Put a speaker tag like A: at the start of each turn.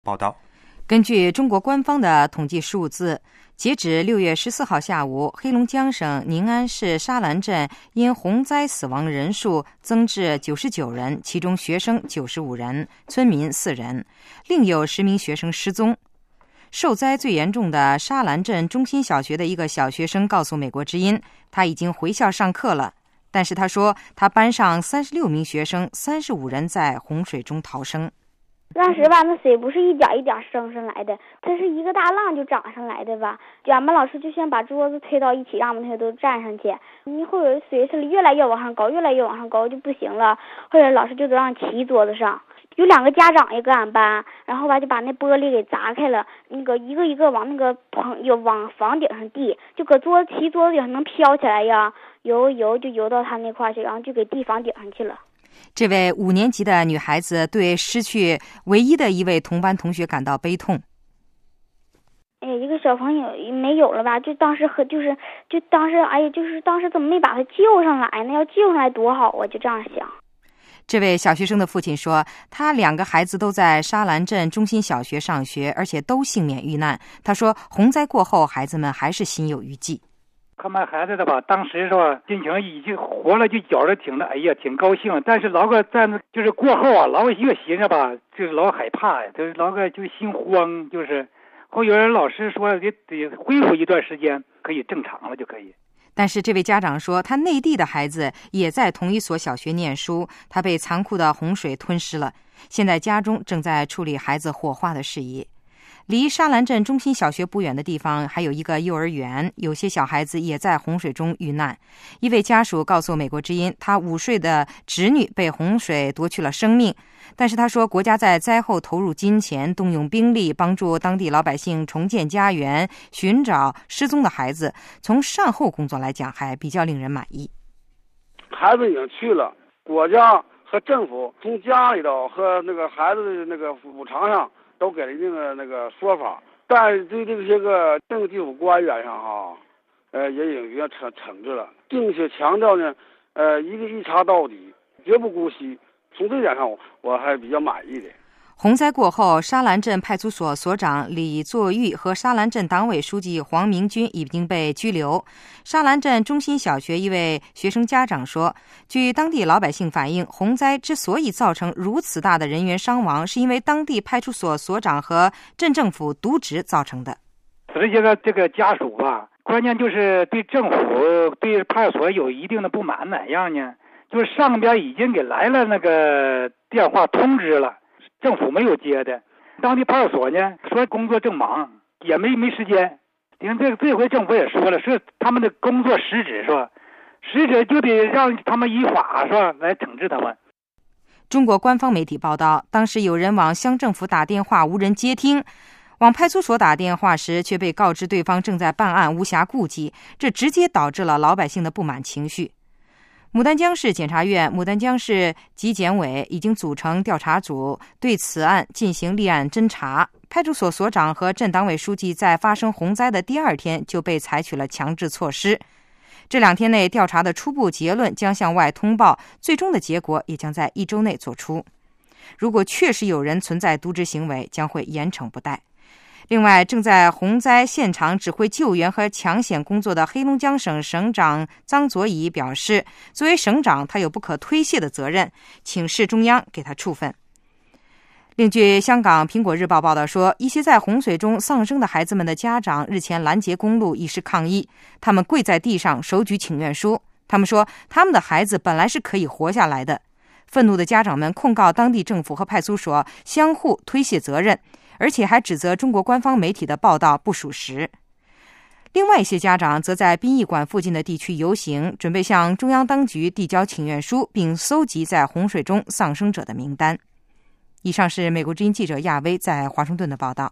A: 报道，
B: 根据中国官方的统计数字，截止6月14号下午，黑龙江省宁安市沙兰镇因洪灾死亡人数增至99人，其中学生95人，村民4人，另有10名学生失踪。受灾最严重的沙兰镇中心小学的一个小学生告诉美国之音，他已经回校上课了，但是他说他班上36名学生，35人在洪水中逃生。
C: 当时吧，那水不是一点一点升上来的，它是一个大浪就涨上来的吧。俺们老师就先把桌子推到一起，让我们同学都站上去。一会儿水是越来越往上高，越来越往上高就不行了。后来老师就都让骑桌子上，有2个家长也搁俺班，然后吧就把那玻璃给砸开了，那个一个一个往那个往房顶上递，就搁骑桌子顶上能飘起来呀，游就游到他那块去，然后就给递房顶上去了。
B: 这位5年级的女孩子对失去唯一的一位同班同学感到悲痛。
C: 一个小朋友没有了吧？就当时当时怎么没把他救上来呢？要救上来多好啊！就这样想。
B: 这位小学生的父亲说，他2个孩子都在沙兰镇中心小学上学，而且都幸免遇难。他说，洪灾过后，孩子们还是心有余悸。
D: 看完孩子的吧，当时是吧，心情已经活了，就觉着挺高兴。但是老个在那就是过后啊，老越寻思吧，就是老害怕呀，就是老个就心慌，就是后有人老师说得恢复一段时间，可以正常了就可以。
B: 但是这位家长说，他内地的孩子也在同一所小学念书，他被残酷的洪水吞噬了，现在家中正在处理孩子火化的事宜。离沙兰镇中心小学不远的地方还有一个幼儿园，有些小孩子也在洪水中遇难。一位家属告诉美国之音，他5岁的侄女被洪水夺去了生命，但是他说国家在灾后投入金钱，动用兵力，帮助当地老百姓重建家园，寻找失踪的孩子，从善后工作来讲还比较令人满意。
E: 孩子已经去了，国家和政府从家里头和那个孩子的那个补偿上都给了一定的那个说法，但是对这些个政府官员上也有一个惩治了，并且强调呢，一查到底，绝不姑息。从这点上，我还比较满意的。
B: 洪灾过后，沙兰镇派出所所长李作玉和沙兰镇党委书记黄明军已经被拘留。沙兰镇中心小学一位学生家长说，据当地老百姓反映，洪灾之所以造成如此大的人员伤亡，是因为当地派出所所长和镇政府渎职造成的。
D: 这个家属吧，关键就是对政府对派出所有一定的不满，哪样呢？就是上边已经给来了那个电话通知了，政府没有接的，当地派出所呢说工作正忙，也没时间。你看这回政府也说了，是他们的工作实质是吧？实质就得让他们依法是吧来惩治他们。
B: 中国官方媒体报道，当时有人往乡政府打电话无人接听，往派出所打电话时却被告知对方正在办案无暇顾及，这直接导致了老百姓的不满情绪。牡丹江市检察院、牡丹江市纪检委已经组成调查组，对此案进行立案侦查。派出所所长和镇党委书记在发生洪灾的第2天就被采取了强制措施。这2天内调查的初步结论将向外通报，最终的结果也将在1周内做出。如果确实有人存在渎职行为，将会严惩不贷。另外，正在洪灾现场指挥救援和抢险工作的黑龙江省省长张佐以表示，作为省长，他有不可推卸的责任，请示中央给他处分。另据香港苹果日报报道说，一些在洪水中丧生的孩子们的家长日前拦截公路以示抗议，他们跪在地上手举请愿书，他们说他们的孩子本来是可以活下来的。愤怒的家长们控告当地政府和派出所相互推卸责任，而且还指责中国官方媒体的报道不属实。另外一些家长则在殡仪馆附近的地区游行，准备向中央当局递交请愿书，并搜集在洪水中丧生者的名单。以上是美国之音记者亚薇在华盛顿的报道。